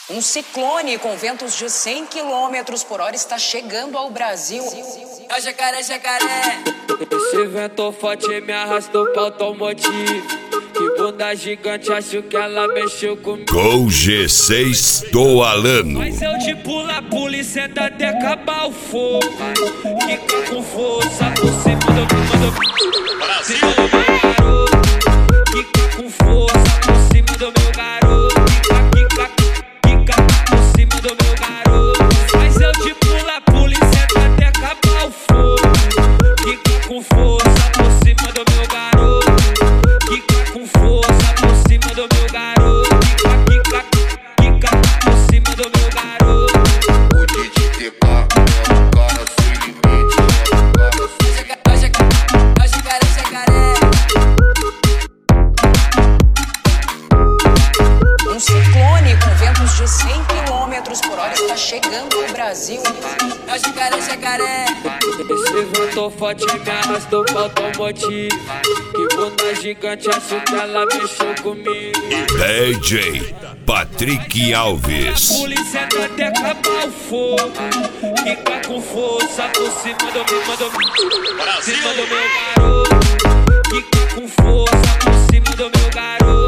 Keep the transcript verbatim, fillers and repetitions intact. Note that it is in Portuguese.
Um ciclone com ventos de cem quilômetros por hora está chegando ao Brasil. É jacaré, jacaré. Esse vento forte me arrastou pra automotivo. Que bunda gigante, acho que ela mexeu comigo. Com G seis do Alano. Mas eu te pula, pula e senta até acabar o fogo. Quica com força por cima do meu Brasil. Quica com força por cima do meu garoto. Quica, quica, quica por cima do meu garoto. Mas eu te pula, pula e senta até acabar o fogo. Quica com força por cima do meu garoto. Quica com força por cima do meu garoto. Quica, quica, quica por cima do meu garoto. O D J T K é um cara sem limite. É jacaré, jacaré. Um ciclone com ventos de cem quilômetros por hora está chegando ao Brasil. É jacaré, jacaré. Esse vento forte me arrastou pra automotivo. Que bunda gigante, acho que ela mexeu comigo. D J Patrick Alves. Polícia até acabar o fogo. Fica com força por cima do meu, do, cima do meu garoto. Fica com força por cima do meu garoto.